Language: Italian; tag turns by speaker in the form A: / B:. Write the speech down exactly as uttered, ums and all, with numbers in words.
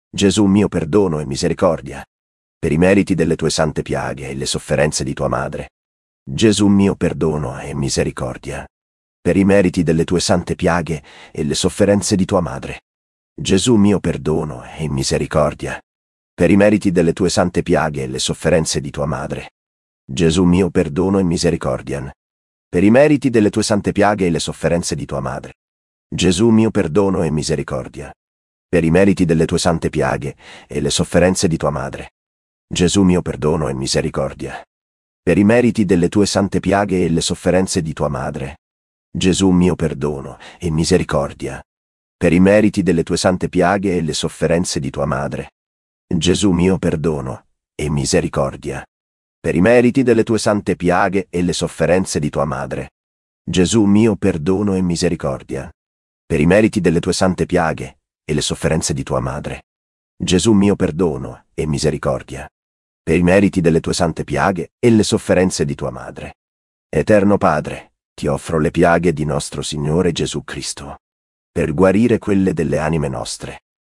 A: Gesù mio, perdono e misericordia, per i meriti delle tue sante piaghe e le sofferenze di tua madre. Gesù mio, perdono e misericordia, per i meriti delle tue sante piaghe e le sofferenze di tua madre. Gesù mio, perdono e misericordia, per i meriti delle tue sante piaghe e le sofferenze di tua madre. Gesù mio, perdono e misericordia, per i meriti delle tue sante piaghe e le sofferenze di tua madre. Gesù mio, perdono e misericordia, per i meriti delle tue sante piaghe e le sofferenze di tua madre. Gesù mio, perdono e misericordia, per i meriti delle tue sante piaghe e le sofferenze di tua madre. Gesù mio, perdono e misericordia, per i meriti delle tue sante piaghe e le sofferenze di tua madre. Gesù mio, perdono e misericordia, per i meriti delle tue sante piaghe e le sofferenze di tua madre. Gesù mio, perdono e misericordia, per i meriti delle tue sante piaghe e le sofferenze di tua madre. Gesù mio, perdono e misericordia, per i meriti delle tue sante piaghe e le sofferenze di tua madre. Eterno Padre, ti offro le piaghe di nostro Signore Gesù Cristo, per guarire quelle delle anime nostre.